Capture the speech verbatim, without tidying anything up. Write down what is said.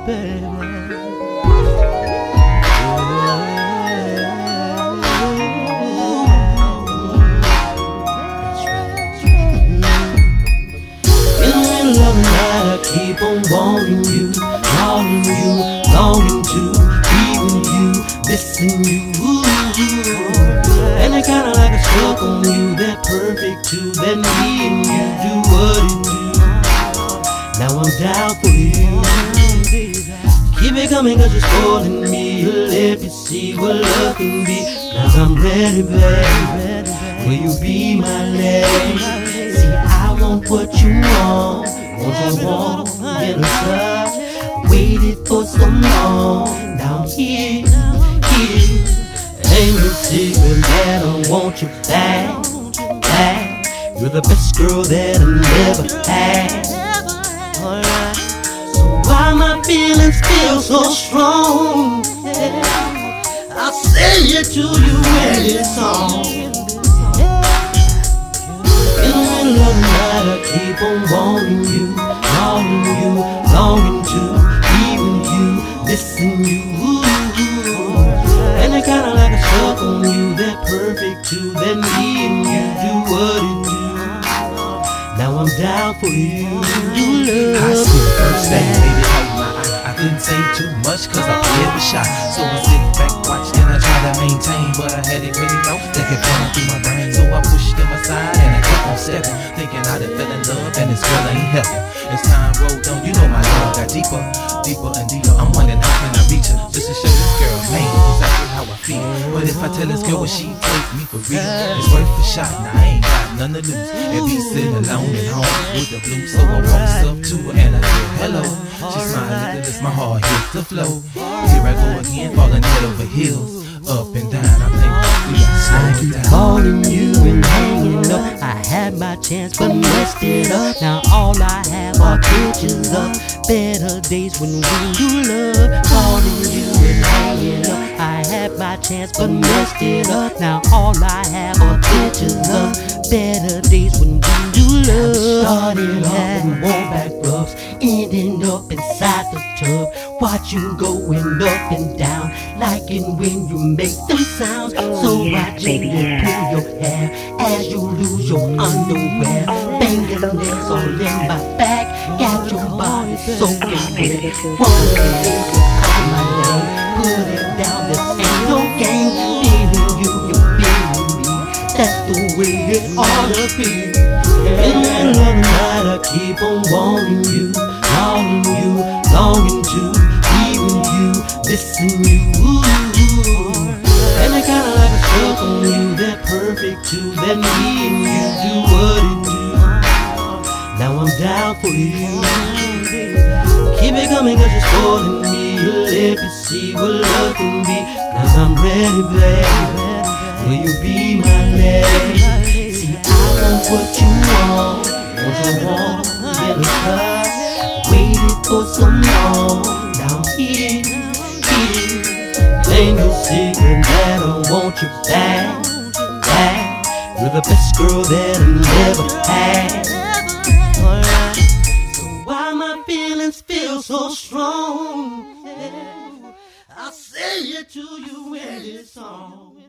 baby. Keep on wanting you, wanting you, longing to be with you, missing you. And it kinda like a stuck on you, that perfect too, that me and you do what it do. Now I'm down for you. Keep it coming cause you're spoiling me. Let me see what love can be. Cause I'm ready, baby. Will you be my lady? See, I want what you want. What you want in a touch. Waited for so long. Now I'm here, here. Ain't no secret that I want you back, back. You're the best girl that I never had. So why my feelings feel so strong? I'll say it to you in this song. In the middle of the night I keep on wanting you, wanting you, longing to be with you, missing you. And it kinda like a stuck on you, that perfect too, that me and you do what it do. Now I'm down for you. I see the first thing, baby, hold my eye. I couldn't say too much cause I feared the shot. So I sit back, watched, and I try to maintain. But I had it really low, that kept going through my brain. So I pushed them aside and I kept on stepping, thinking I done fell in love and this girl ain't helping. As time rolled on, you know my love got deeper, deeper and deeper. I'm wondering how can I reach her, just to show this girl, man, exactly how I feel. But if I tell this girl what she take me for real, it's worth a shot, now I ain't got none to lose. And be sitting alone at home with the blues. So I walks up to her and I said hello. She smiled and this my heart hit the flow. Here I go again, falling head over heels, up and down. I think we got slowed down. Calling you and hanging up. I had my chance but messed it up. Now all I have are pictures of better days when we do love. Calling you and hanging up. I had my chance but messed it up. Now all I have are pictures of better days when we do love. Starting off with warm back rubs, ending up inside the tub. Watch you going up and down, liking when you make them sounds. So I gently pull your hair as you lose your underwear. Fingernails all in my back, got your body soaking wet. Wanna make you call my name, put it down, this ain't no game. Feeling you, you're feeling me, that's the way it ought to be. In the middle of the night I keep on wanting you, wanting you, longing to be with you, missing you. And it kinda like a stuck on you, that perfect too, that me and you do what it do. Now I'm down for you. Keep it coming cause you're spoiling me. Let me see what love can be. Cause I'm ready, baby. Will you be my lady? See, I want what you want, what you want in a touch. Waited for so long, now I'm here, here. Ain't no secret that I want you back, back. You're the best girl that I never had. So why my feelings feel so strong? I'll say it to you in this song.